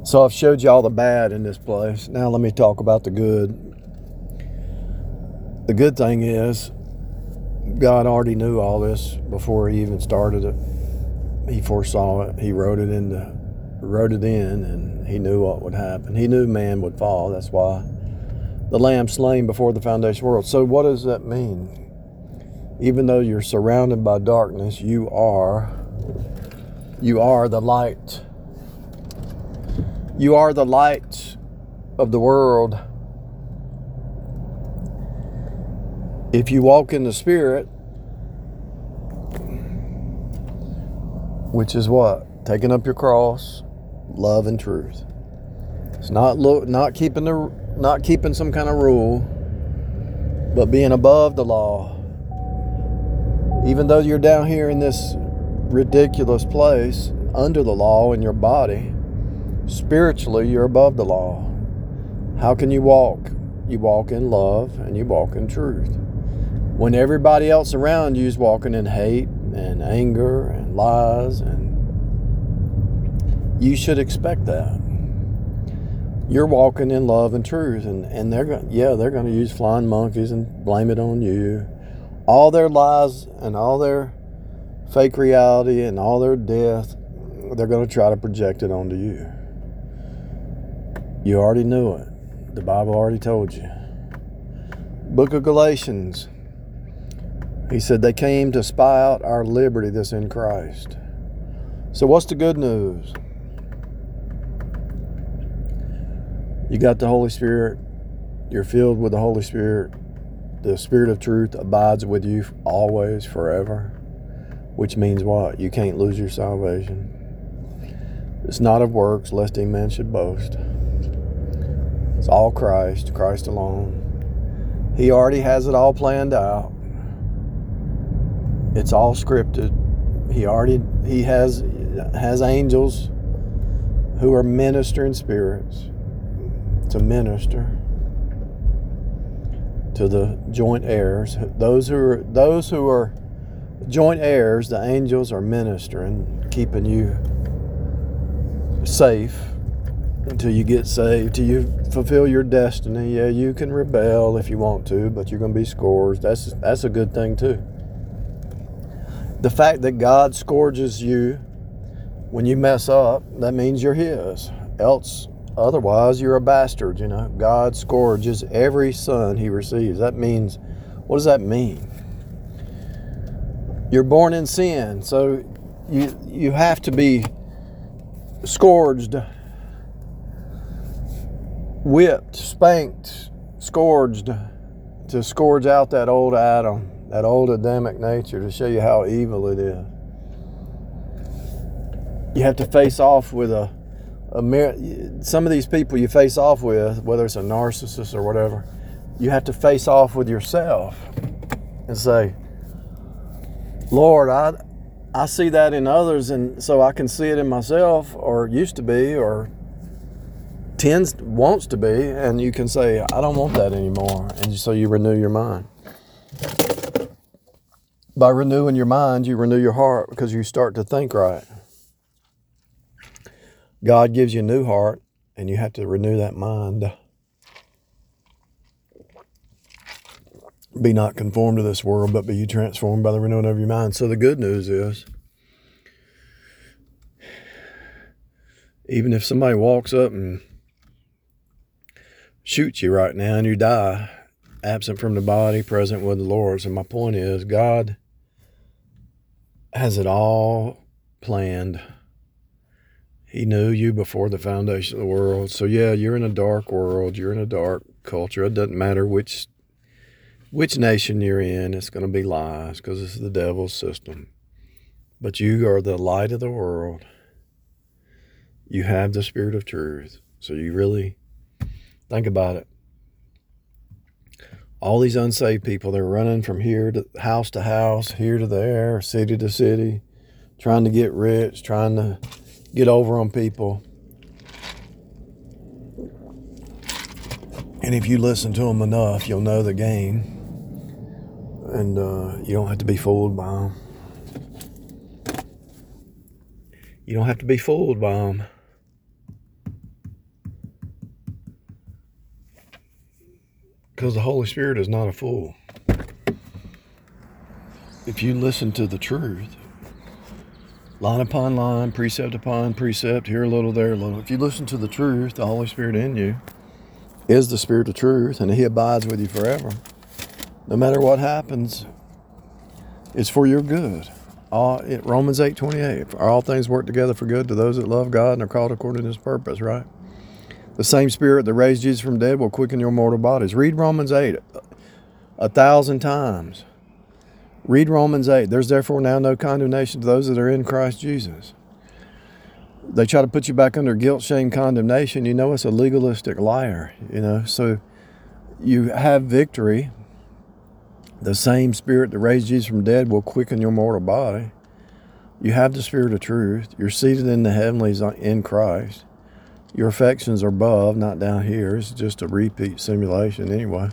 So I've showed you all the bad in this place. Now let me talk about the good. The good thing is God already knew all this before he even started it. He foresaw it. He wrote it in, and he knew what would happen. He knew man would fall. That's why the lamb slain before the foundation of the world. So what does that mean? Even though you're surrounded by darkness, you are the light. You are the light of the world. If you walk in the Spirit, which is what? Taking up your cross, love and truth. It's not keeping some kind of rule, but being above the law. Even though you're down here in this ridiculous place under the law in your body, spiritually you're above the law. How can you walk? You walk in love and you walk in truth. When everybody else around you is walking in hate and anger and lies, and you should expect that. You're walking in love and truth, and they're going to use flying monkeys and blame it on you. All their lies and all their fake reality and all their death, they're going to try to project it onto you. You already knew it. The Bible already told you. Book of Galatians, he said they came to spy out our liberty that's in Christ. So what's the good news? You got the Holy Spirit. You're filled with the Holy Spirit. The Spirit of truth abides with you always, forever. Which means what? You can't lose your salvation. It's not of works, lest any man should boast. It's all Christ, Christ alone. He already has it all planned out. It's all scripted. He has angels who are ministering spirits to minister to the joint heirs. Those who are joint heirs, the angels are ministering, keeping you safe until you get saved, till you fulfill your destiny. Yeah, you can rebel if you want to, but you're going to be scourged. That's a good thing too. The fact that God scourges you when you mess up, that means you're his. Otherwise, you're a bastard, God scourges every son he receives. That means, what does that mean? You're born in sin, so you have to be scourged, whipped, spanked, scourged, to scourge out that old Adam, that old Adamic nature, to show you how evil it is. You have to face off with some of these people you face off with, whether it's a narcissist or whatever, you have to face off with yourself and say, Lord, I see that in others, and so I can see it in myself, or used to be, or wants to be, and you can say, I don't want that anymore. And so you renew your mind. By renewing your mind, you renew your heart, because you start to think right. God gives you a new heart, and you have to renew that mind. Be not conformed to this world, but be you transformed by the renewing of your mind. So the good news is, even if somebody walks up and shoots you right now and you die, absent from the body, present with the Lord. So my point is, God has it all planned. He knew you before the foundation of the world. So yeah, you're in a dark world. You're in a dark culture. It doesn't matter which nation you're in. It's going to be lies, because it's the devil's system. But you are the light of the world. You have the Spirit of truth. So you really think about it. All these unsaved people, they're running from here to house, here to there, city to city, trying to get rich, trying to get over on people. And if you listen to them enough, you'll know the game. And you don't have to be fooled by them. You don't have to be fooled by them. Because the Holy Spirit is not a fool. If you listen to the truth, line upon line, precept upon precept, here a little, there a little. If you listen to the truth, the Holy Spirit in you is the Spirit of truth, and He abides with you forever. No matter what happens, it's for your good. Romans 8:28, all things work together for good to those that love God and are called according to His purpose, right? The same Spirit that raised Jesus from the dead will quicken your mortal bodies. Read Romans 8 1,000 times. Read Romans 8. There's therefore now no condemnation to those that are in Christ Jesus. They try to put you back under guilt, shame, condemnation. You know, it's a legalistic liar, you know. So you have victory. The same Spirit that raised Jesus from the dead will quicken your mortal body. You have the Spirit of truth. You're seated in the heavenlies in Christ. Your affections are above, not down here. It's just a repeat simulation anyway.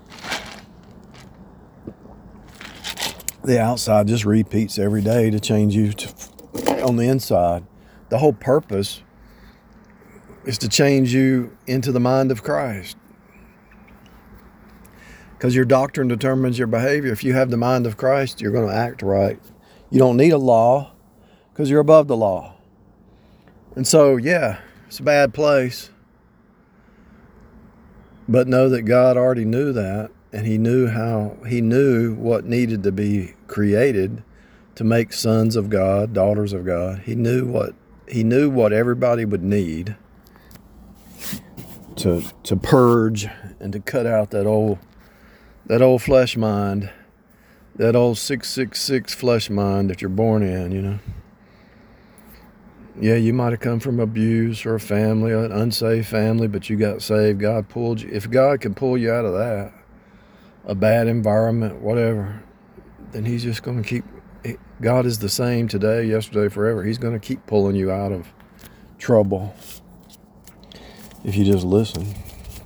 The outside just repeats every day to change you on the inside. The whole purpose is to change you into the mind of Christ. Because your doctrine determines your behavior. If you have the mind of Christ, you're going to act right. You don't need a law because you're above the law. And so, yeah, it's a bad place. But know that God already knew that, and He knew what needed to be created to make sons of God, daughters of God. He knew what everybody would need to purge and to cut out that old flesh mind, that old 666 flesh mind that you're born in, you know. Yeah, you might have come from abuse or a family, an unsaved family, but you got saved. God pulled you. If God can pull you out of that, a bad environment, whatever, then He's just going to keep. God is the same today, yesterday, forever. He's going to keep pulling you out of trouble if you just listen.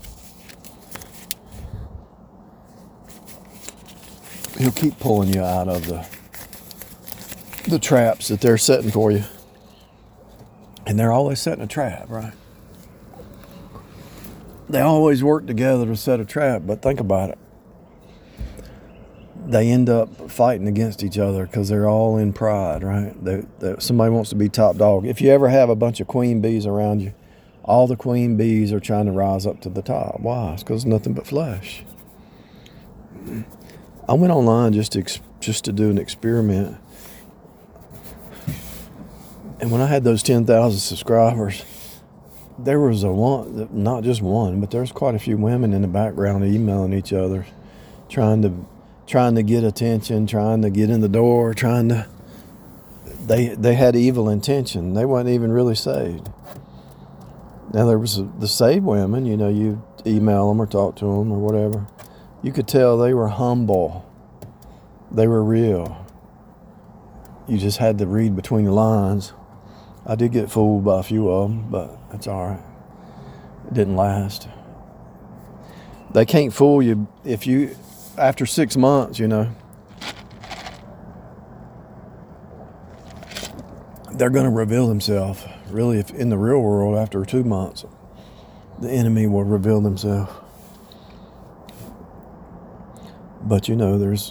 He'll keep pulling you out of the traps that they're setting for you. And they're always setting a trap, right? They always work together to set a trap, but think about it. They end up fighting against each other because they're all in pride, right? Somebody wants to be top dog. If you ever have a bunch of queen bees around you, all the queen bees are trying to rise up to the top. Why? It's because it's nothing but flesh. I went online just to do an experiment. And when I had those 10,000 subscribers, there was not just one, but there's quite a few women in the background emailing each other, trying to get attention, trying to get in the door, they had evil intention. They weren't even really saved. Now there was the saved women, you know, you email them or talk to them or whatever. You could tell they were humble. They were real. You just had to read between the lines. I did get fooled by a few of them, but that's all right. It didn't last. They can't fool you after 6 months, you know. They're going to reveal themselves. Really, if in the real world, after 2 months, the enemy will reveal themselves. But you know, there's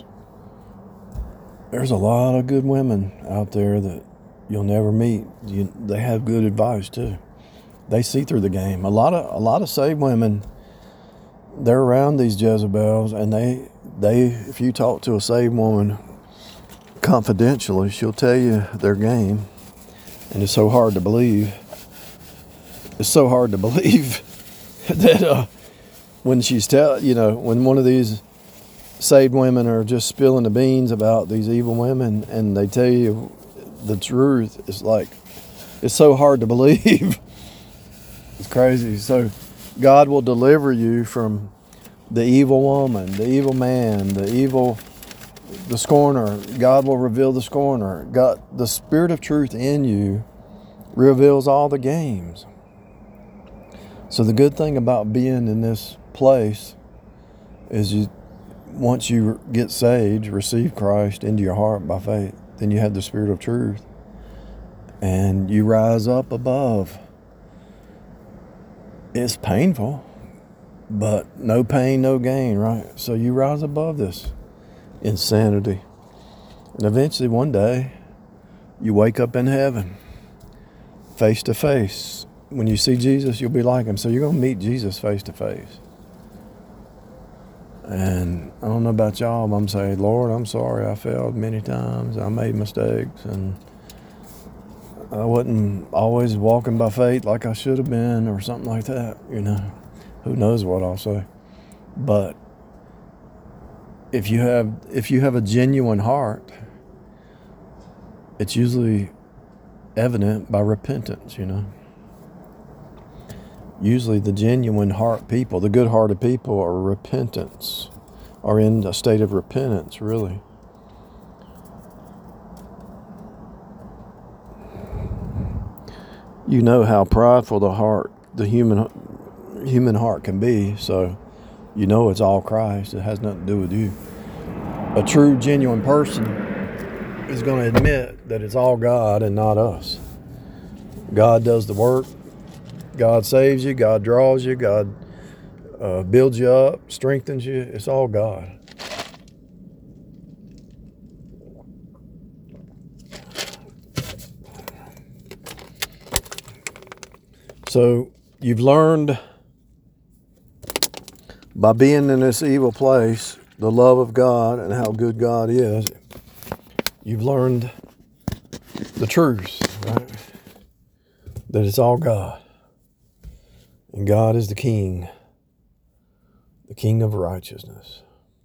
a lot of good women out there that you'll never meet. They have good advice too. They see through the game. A lot of saved women, they're around these Jezebels, and they if you talk to a saved woman confidentially, she'll tell you their game, and it's so hard to believe. It's so hard to believe that when when one of these saved women are just spilling the beans about these evil women, and they tell you the truth, it's so hard to believe. It's crazy. So God will deliver you from the evil woman, the evil man, the scorner. God will reveal the scorner. God, the Spirit of truth in you reveals all the games. So the good thing about being in this place is once you get saved, receive Christ into your heart by faith, then you have the Spirit of truth, and you rise up above. It's painful. But no pain, no gain, right? So you rise above this insanity. And eventually one day, you wake up in heaven, face to face. When you see Jesus, you'll be like him. So you're going to meet Jesus face to face. And I don't know about y'all, but I'm saying, Lord, I'm sorry. I failed many times. I made mistakes. And I wasn't always walking by faith like I should have been or something like that. You know, who knows what I'll say. But if you have a genuine heart, it's usually evident by repentance, you know. Usually the genuine heart people, the good-hearted people are in a state of repentance, really. You know how prideful the human heart can be, so you know it's all Christ. It has nothing to do with you. A true, genuine person is going to admit that it's all God and not us. God does the work. God saves you, God draws you, God builds you up, strengthens you. It's all God. So you've learned by being in this evil place the love of God and how good God is. You've learned the truth, right? That it's all God. And God is the King of righteousness.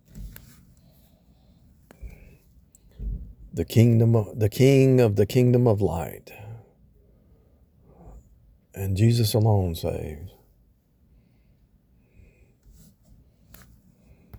The King of the kingdom of light. And Jesus alone saves.